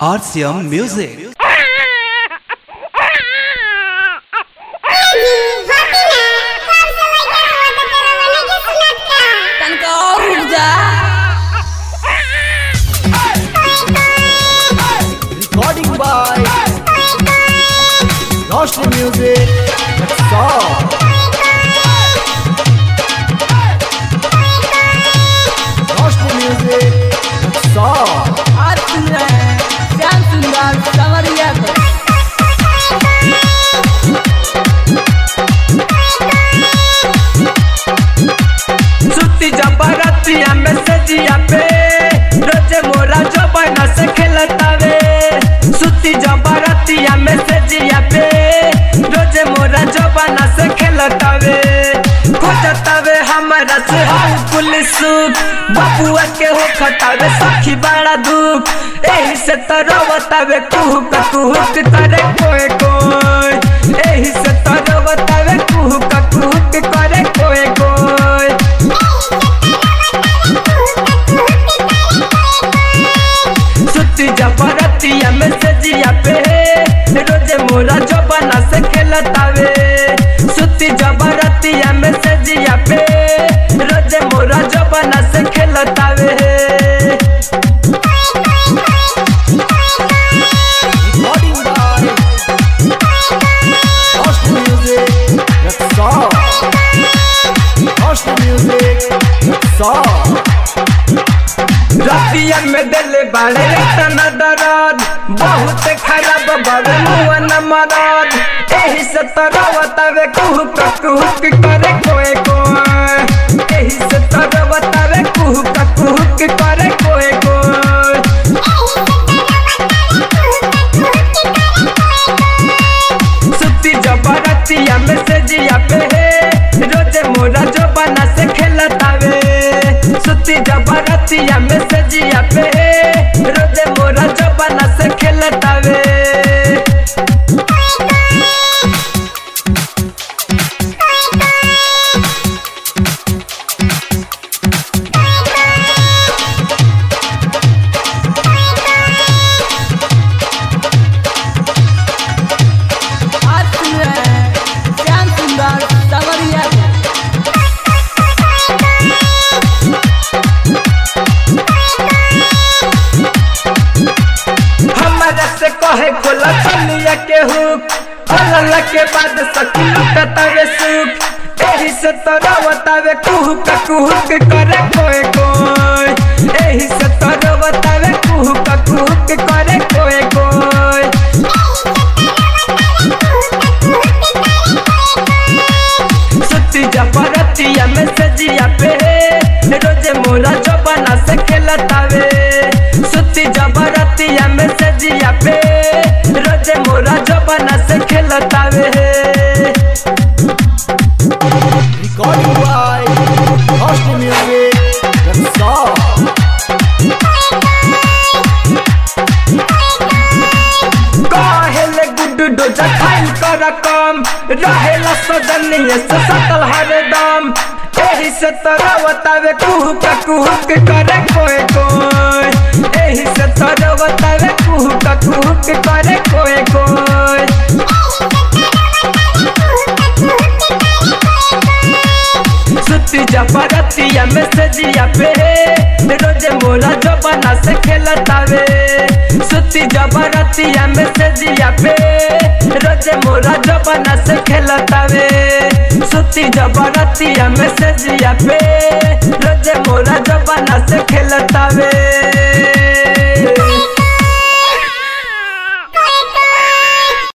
RCM Music. Recording by Roshni Music. Song. Roshni Music. Song. Shyam सुंदर सवरिया सुती जबरतिया में सजिया पे रोजे मोरा जो बना से खेलतावे। सुती जबरतिया में सजिया पे रोजे मोरा जो बना से खेलतावे। खोजतावे हमारा से हम पुलिस बबुआ के हो खटावे सखी बड़ा दुख एही से तरवतावे कुहुक कुहुक करे कोई कोई। एही से तरवतावे कुहुक कुहुक करे कोई कोई। सुती जबरतिया में सजिया पे रोजे मोरा जो बना से खेलतावे। सुती जबरतिया में सजिया पे रोजे मोरा जो बना से खेलतावे। Recording by Roshni Music. Song. Roshni Music. Song. रतिया में दिल बाड़े तना दर्द बहुत खराब बाबे मुआ न मरद। एही से तरवतावे कुहुक कुहुक करे कोई कोई। एही से तरवतावे कुहुक कुहुक करे कोई कोई। सुती जबरतिया में सजिया पे रोजे मोरा जो बना से खेलतावे। सुती जबरतिया में सजिया पे रोजे मोरा जो बना से खेलतावे। श्याम सुंदर सवरिया हमारा से कहे खोला चलिया के हुक खोलला के बाद सखी लुटतावे सुख। एही से तरवतावे कुहुक कुहुक करे कोई कोई। एही से तरवतावे कुहुक कुहुक करे कोई कोई। सुती जबरतिया में सजिया पे रोजे मोरा जो बना से खेलतावे। सुती जबरतिया में सजिया पे रोजे मोरा जो बना से खेलतावे। Recording by Roshni Music. Song. कहेले गुड्डू डोजा खाइल कर कम रहेला सदनिए से सतल हरदम। एही से तरवतावे कुहुक कुहुक करे कोई कोई। एही से तरवतावे कुहुक कुहुक करे कोई कोई। सुती जबरतिया में सजिया पे रोजे मोरा जो बना से खेलतावे। सुती जबरतिया में सजिया पे रोजे मोरा जो बना से खेलतावे। सुती जबरतिया में सजिया पे रोजे मोरा जो बना से खेलतावे।